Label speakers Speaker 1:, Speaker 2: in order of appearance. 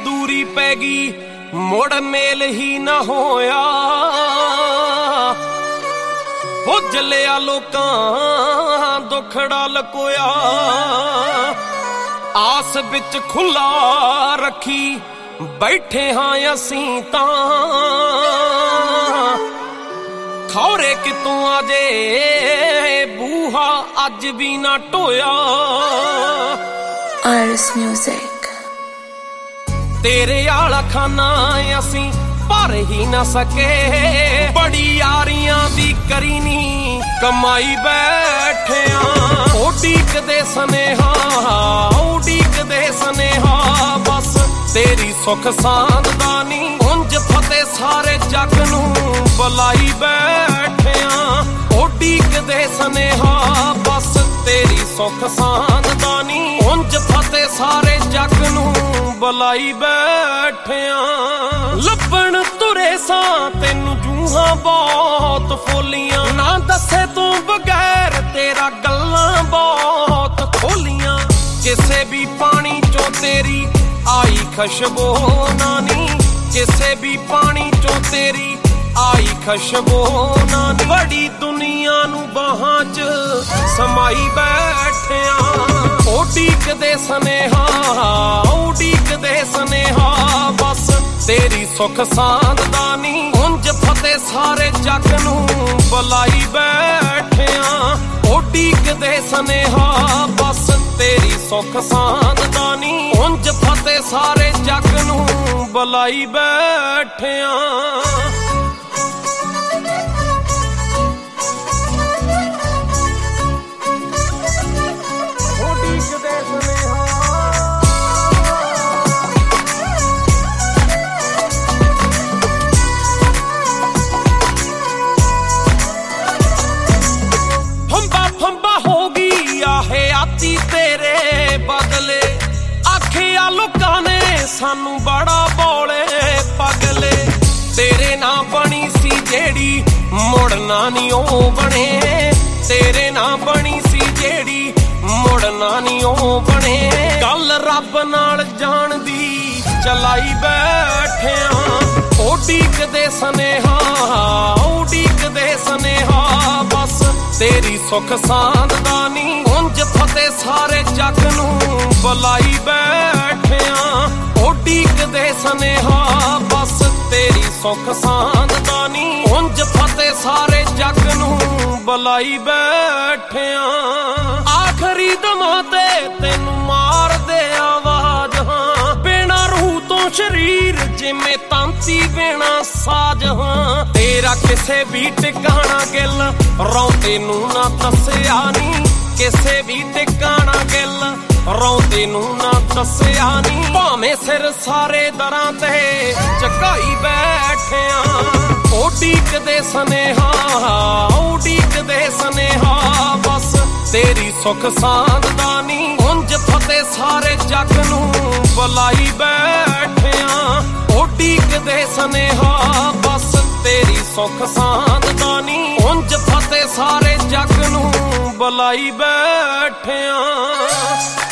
Speaker 1: दूरी पैगी मुड़ मेल ही ना होया। बुझ लिया लोकां दुखड़ा लकोया, आस बिच खुला रखी बैठे हाँ असीं तां। खौरे कितों आजे बूहा अज भी ना ढोया।
Speaker 2: Iris Music।
Speaker 1: तेरे आला खाना असीं भर ही ना सके, बड़ी यारियां दी करी नी कमाई बैठिया। उडीकदे सनेहा उडीकदे सनेहा, बस तेरी सुख सांद दा नी उंज फते सारे जग नूं बुलाई बैठिया। उडीकदे सनेहा बस तेरी सुख सांद दा नी उंज फते सारे जग नूं बुलाई बैठिया। ਲੱਭਣ तुरे सां तैनू जूहां बहुत फोलियां, ना दसे तू बगैर तेरा गल्लां बहुत खोलियां। किसे भी पानी चो तेरी आई खुशबू नानी, किसे भी पानी चो तेरी आई खुशबू नानी। बड़ी दुनिया नू बाहां च समाई बैठिया। उडीकदे सनेहा उडीकदे सनेहा, बस तेरी सुख सांद दा नी उंज फते सारे जग नूं बुलाई बैठिया। उडीकदे सनेहा बस तेरी सुख सांद दा नी उंज फते सारे जग नूं बुलाई बैठिया। तेरे बदले आखिया लोकां ने सानू बड़ा बोले पगले। तेरे ना बनी सी जेड़ी मुड़ना नी ओ बने, तेरे ना बनी सी जेड़ी मुड़ना नी ओ बने। गल रब नाल जान दी चलाई बैठिया। उडीकदे सनेहा उडीकदे सनेहा, बस तेरी सुख सांद दा नी उंज फते सारे जग नूं बुलाई बैठिया। उडीकदे सनेहा बस तेरी सुख सांद दा नी उंज फते सारे जग नूं बुलाई बैठिया। आखरी दमा ते तैनू मार दे आवाज, हां बिना रूह तो शरीर जिमें तांती बिना साज। हां तेरा किसे भी टिकाना गिल रौंदे नू ना दस्सिया नी, किसे भी टिकाना गिल रौंदे नू ना दस्सिया नी। भावें सिर सारे दरां ते झुकाई बैठिया। उडीकदे सनेहा उडीकदे सनेहा, बस तेरी सुख सांद दा नी उंज फते सारे जग नूं बुलाई बैठिया। उडीकदे सनेहा बस तेरी सुख सांद दा नी उंज फते सारे जग नूं बुलाई बैठिया।